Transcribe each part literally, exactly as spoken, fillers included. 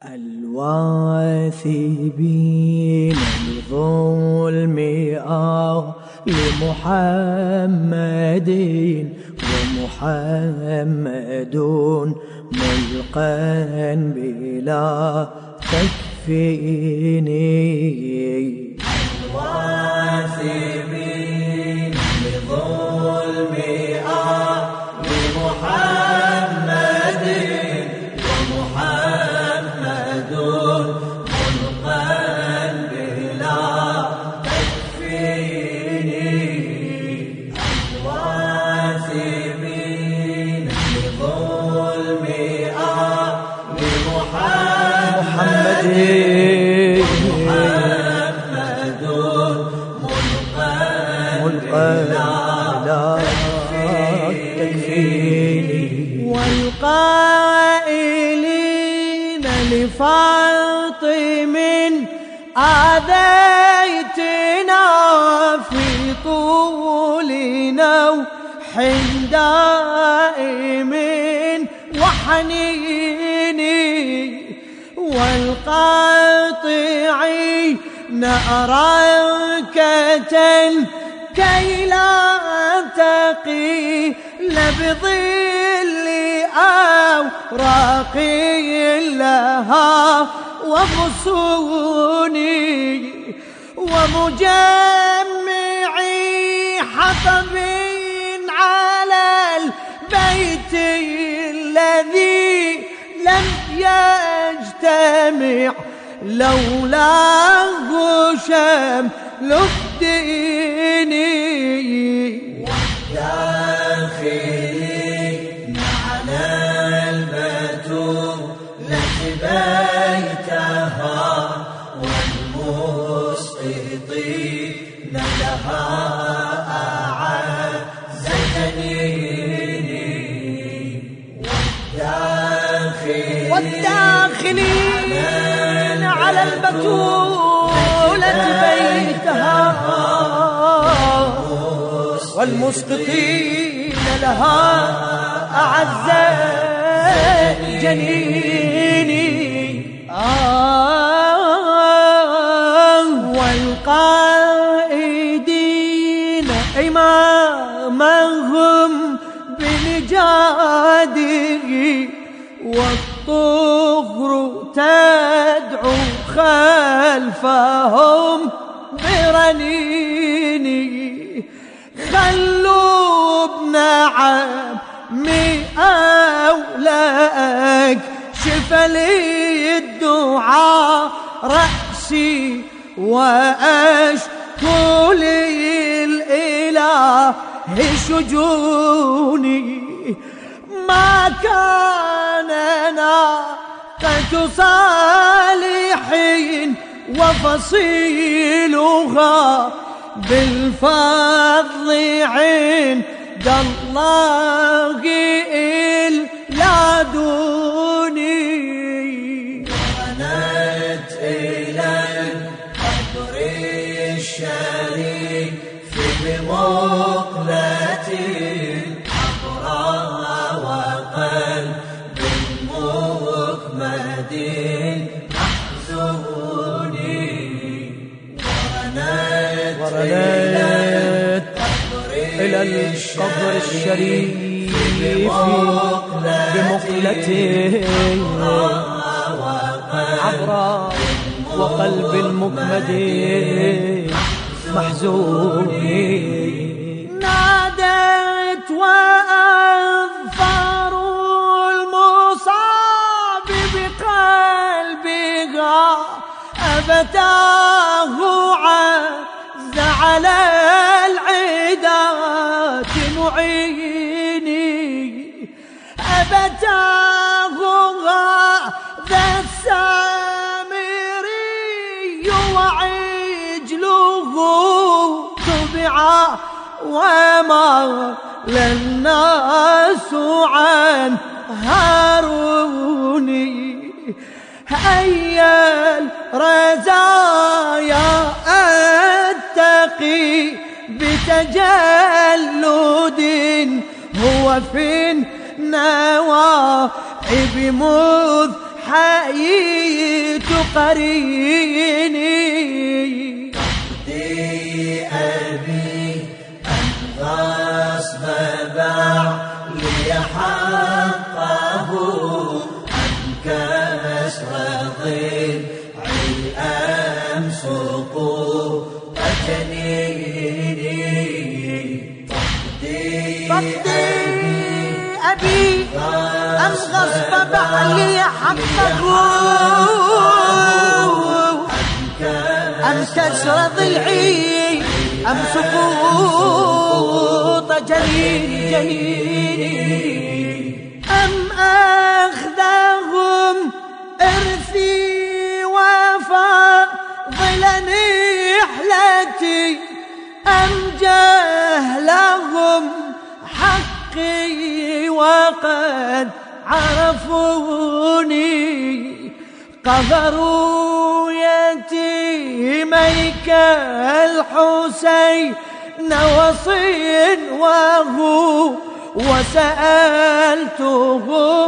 الواثبين لظلم آل محمد ومحمد ملقا بلا تكفين. الواثبين لظلم آل محمد ومحمد ملقا بلا تكفين. الواثبين لظلم آل محمد والقائلين لفاطم آذيتنا في طول نوح دائم وحنين والقاطعين أراكة كي لا تقيل بظل أوراق لها وغصوني ومجمعي حطب على البيت الذي لم يجتمع لولاه شمل الدين. والداخلين على البتولة بيتها والمسقطين لها أعز جنين. والداخلين, والداخلين على البتولة بيتها والمسقطين لها أعز جنيني. آه والقائدين إمامهم بنجاده والطهر تدعو خلفهم برنيني. خلوا ابن عمي أولاك شف لي الدعاء رأسي وأشكو للإله شجوني. ما كان ناقة صالحين وفصيلها بالفضل عند الله إلا دوني. ونت إلى القبر الشريف بمقلة الحضراء وقلب مكمد محزوني. ورنت إلى القبر الشريف بمقلته عبراء وقلب المكمد محزون. نادت وأظفار المصاب بقلبها أبتاه عز على العدات معيني. أبتاه ذا السامري وعجله تبعا وما للناس عن هاروني. هيا الرزايا أتقي بتجلد هو في النواعب مذ حيي قريني. فقدي أبي أن غصب باع لي حقه، أن كسر ضلعي أمس قوة جنيني. فقدي أبي أم غصب بعلي حقه، أم كسر ضلعي أم سقوط جنيني جنيني، أم أخذهم إرثي وفاضل نحلتي، أم جهلهم حقي وقد عرفوني. قهروا يتيميك الحسين وصنوه، وسألتهم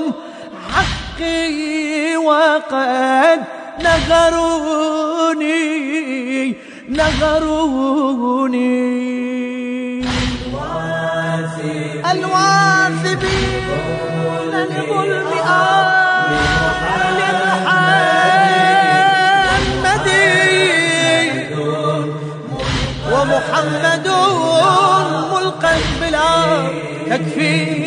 حقي وقد نغروني نغروني. الواثبين لظلم آل محمد، ومحمد ملقى بلا تكفير.